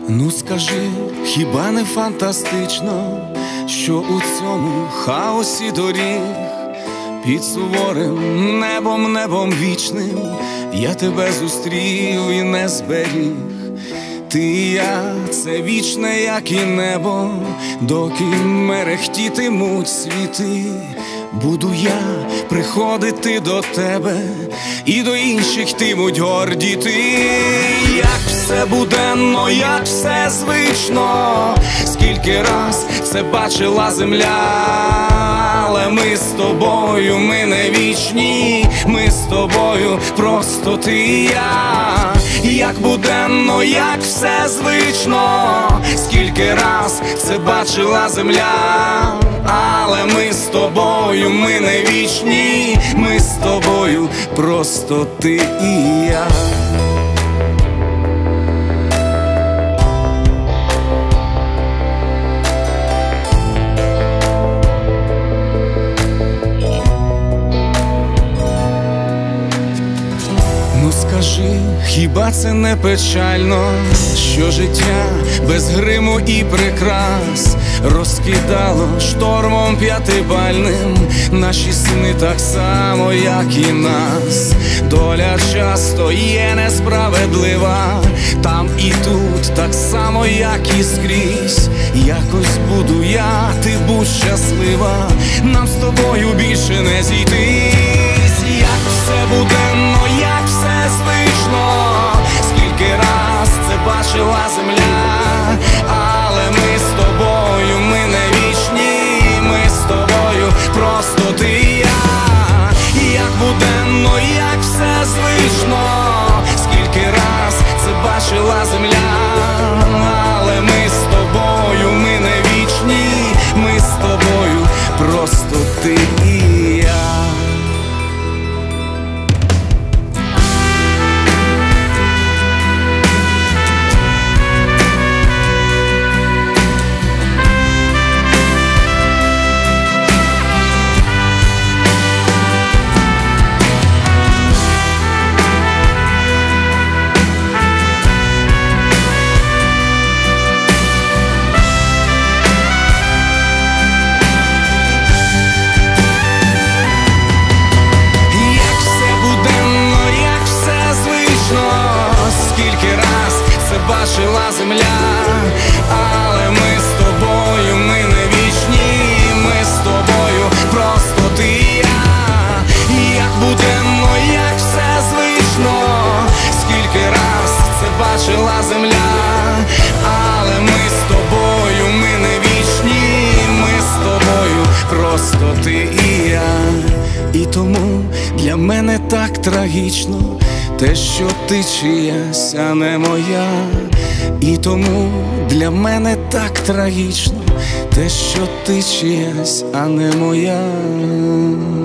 Ну скажи, хіба не фантастично, що у цьому хаосі доріг під суворим небом вічним я тебе зустрів і не зберіг. Ти і я – це вічне, як і небо, доки мерехтітимуть світи. Буду я приходити до тебе, і до інших йтимуть горді ти. Як все буденно, як все звично, скільки раз це бачила земля. Але ми з тобою, ми не вічні, ми з тобою, просто ти і я. Як буденно, як все звично, скільки раз це бачила земля. Але ми з тобою, ми не вічні, ми з тобою, просто ти і я. Ну скажи, хіба це не печально, що життя без гриму і прикрас розкидало штормом п'ятибальним наші сни так само, як і нас. Доля часто є несправедлива, там і тут так само, як і скрізь. Якось буду я, ти будь щаслива, нам з тобою більше не зійтись. Як все буденно, як все звично, скільки раз це бачила земля. Але ми з тобою, ми не вічні, ми з тобою, просто ти і я. Як буденно, як все звично, скільки раз це бачила земля. Але ми з тобою, ми не вічні, ми з тобою, просто ти і я. Бачила земля, але ми з тобою, ми не вічні, ми з тобою, просто ти і я. Як буденно, як все звично, скільки раз це бачила земля. Але ми з тобою, ми не вічні, ми з тобою, просто ти і я. І тому для мене так трагічно те, що ти чиясь, а не моя. І тому для мене так трагічно те, що ти чиясь, а не моя.